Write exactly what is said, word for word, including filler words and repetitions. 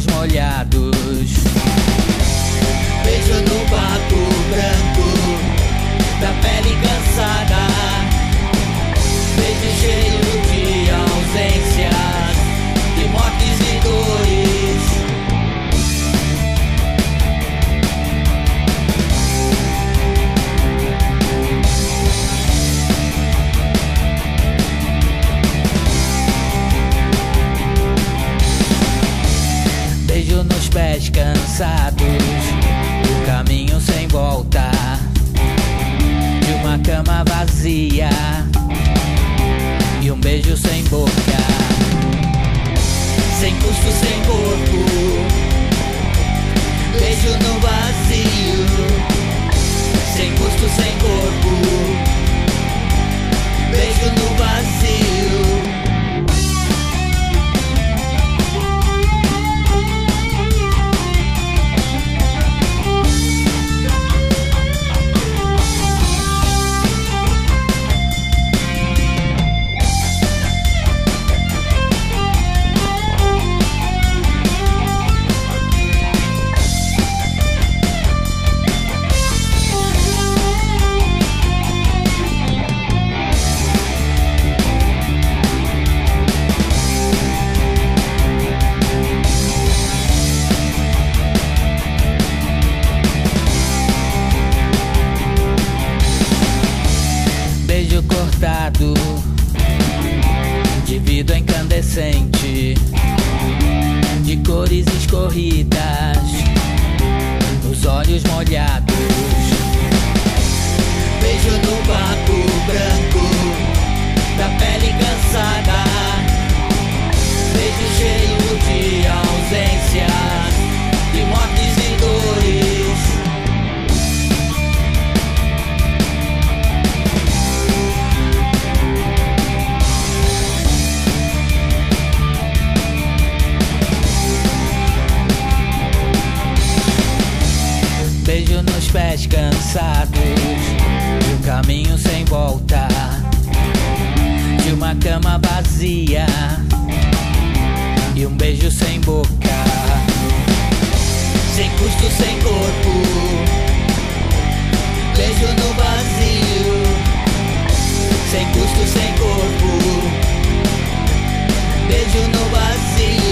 olhos molhados. Beijo no papo branco da pele cansada. Beijo cheio de ausências, de mortes e dores. Beijo nos pés cansados, o caminho sem volta, de uma cama vazia e um beijo sem boca. Sem custo, sem corpo, beijo no vazio. Sem custo, sem corpo, beijo no vazio. Beijo cortado de vidro incandescente, de cores escorridas, nos olhos molhados. Beijo no papo branco da pele cansada. Beijo cheio de ausências, de mortes e dores. Beijo nos pés cansados, de um caminho sem volta, de uma cama vazia e um beijo sem boca. Sem custo, sem corpo, beijo no vazio. Sem custo, sem corpo, beijo no vazio.